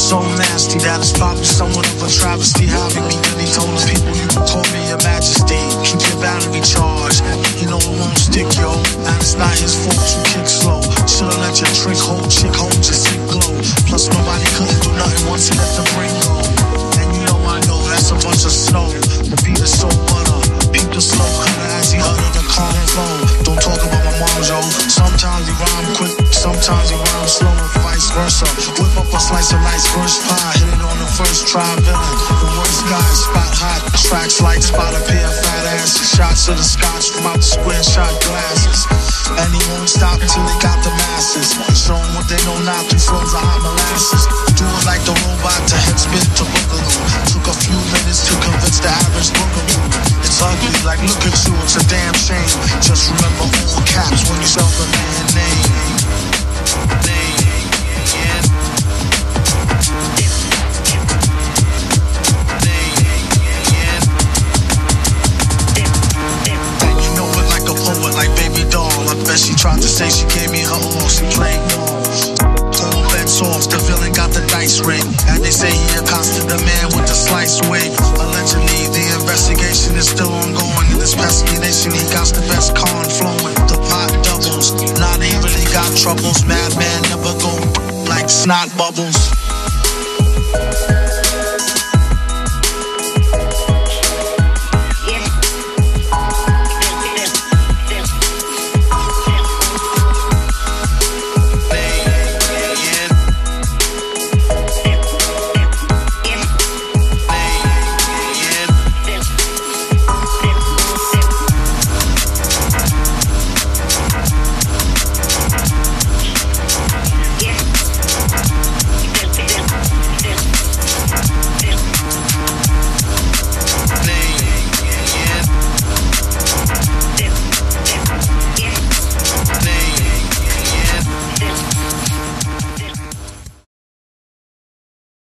so nasty that it's probably somewhat of a travesty having me. And he told his people, you can call me your majesty. Keep your battery charged, you know it won't stick, yo. And it's not his fault you kick slow. Should've let your trick hold, chick hold your sick glow. Plus nobody couldn't do nothing once he let the brain go. And you know I know that's a bunch of snow. The beat is so butter, peep the slow cutter as he uttered the calm flow. Don't talk about my mom, yo. Sometimes he rhyme quick, sometimes he rhyme slow, and vice versa. Whip up a slice of nice first pie, hit it on the first try, villain. The worst guy, spot hot, tracks like spot a pair of fat asses. Shots of the scotch from out the square shot glasses. And he won't stop till he got the masses. Show them what they know now through flows of hot molasses. Do it like the robot to head spin to boogaloo. Took a few minutes to convince the average boogaloo. It's ugly, like look at you, it's a damn shame. Just remember all caps when you spell the man name. Like baby doll, I bet she tried to say she gave me her all, she played ball. Whole bets off, the villain got the dice ring. And they say he accosted the man with the slice wig. Allegedly, the investigation is still ongoing. In this pesky nation, he got the best con flowing. The pot doubles, not even he got troubles. Madman never go like snot bubbles.